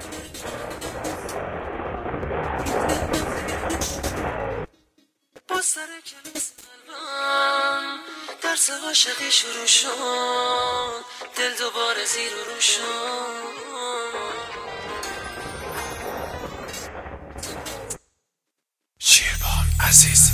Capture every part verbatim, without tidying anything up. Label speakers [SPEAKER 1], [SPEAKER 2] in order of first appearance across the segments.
[SPEAKER 1] با سر کلیس قلبم درس عاشقی شروع شد، دل دوباره زیر و رو شد.
[SPEAKER 2] شیربان عزیز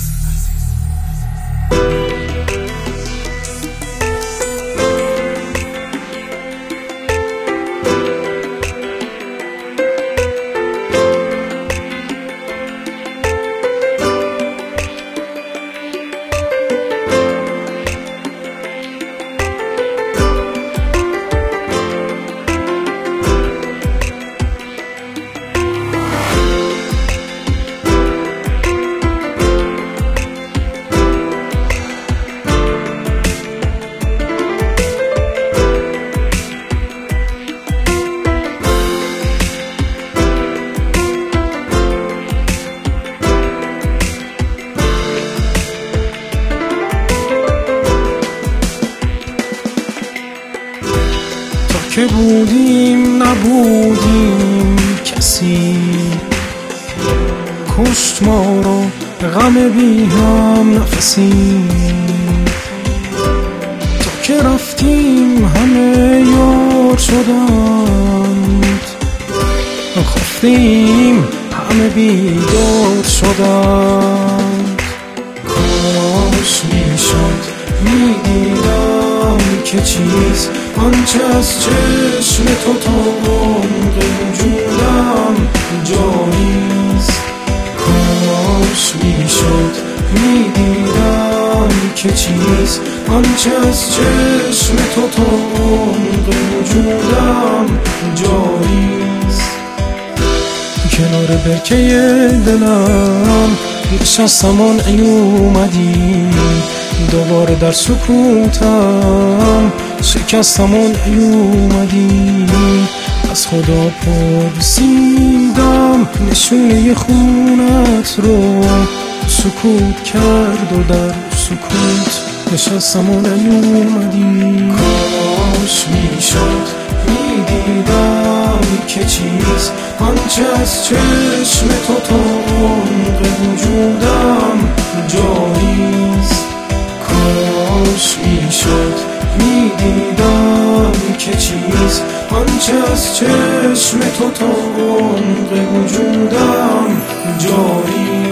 [SPEAKER 2] که بودیم نبودیم کسی، کشت ما رو غم بی هم نفسی. تا که رفتیم همه یار شدند، خفتیم همه بیدار شدند. کاش میشد میدیدم که چیز آنچه از چشم تو تا عمق وجودم جاییست. کاش میشد میدیدم که چیز آنچه از چشم تو تا عمق وجودم جاییست. کنار برکه دلم نشستم آن ای اومدی، دوباره در سکوتم شکستم آن ای اومدی. از خدا پرسیدم نشونه خونت رو، سکوت کرد و در سکوت نشستم آن ای اومدی. کاش میشد میدیدم که چیز آنچه از چشم تو تا عمق وجودم جاییست. کاش میشد میدیدم که چیز آنچه از چشم تو تا عمق وجودم جاییست.